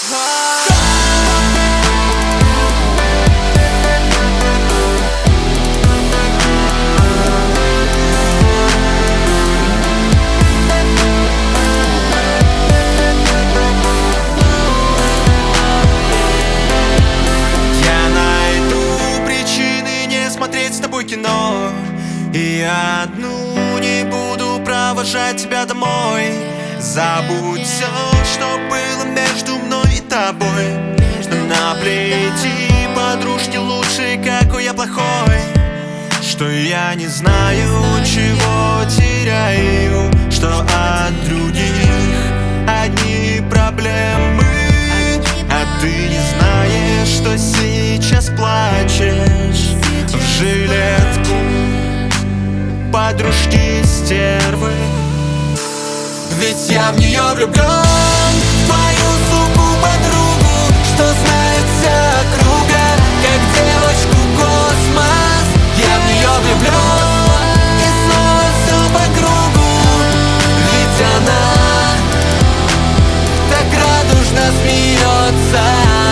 Смотреть с тобой кино, и одну не буду провожать тебя домой. Забудь все, что было между мной и тобой. Наплети подружки лучше, какой я плохой, что я не знаю, чего теряю, что от других одни проблемы, а ты не знаешь, что сейчас плачешь в жилетку подружки стервы. Ведь я в нее влюблен, в твою суку подругу, что знает вся округа, как девочку космос. Я в нее влюблен, и снова все по кругу. Ведь она так радужно смеется.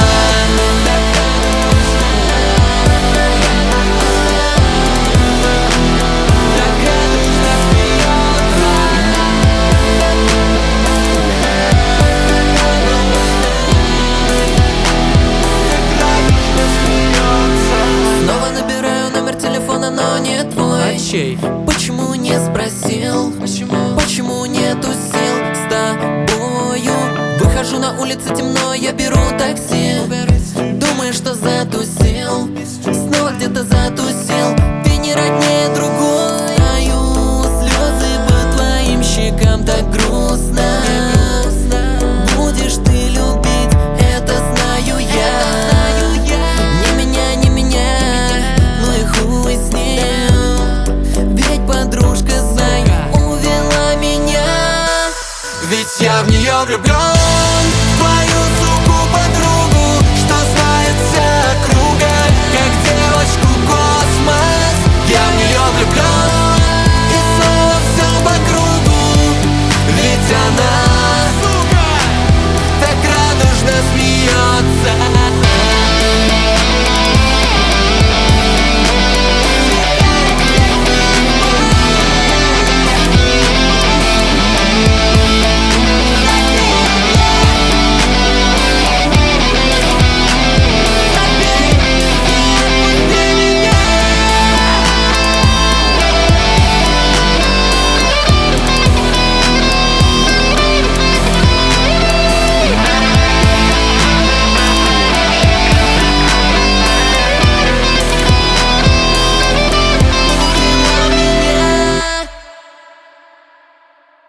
Но не твой. Почему не спросил? Почему нету сил с тобою? Выхожу на улицу, темно, я беру такси. Думаешь, что затусил, снова где-то затусил. Ты не роднее другой. Знаю, слезы по твоим щекам, так грустно. Будешь ты любить, это знаю я. Ведь я в нее влюблен.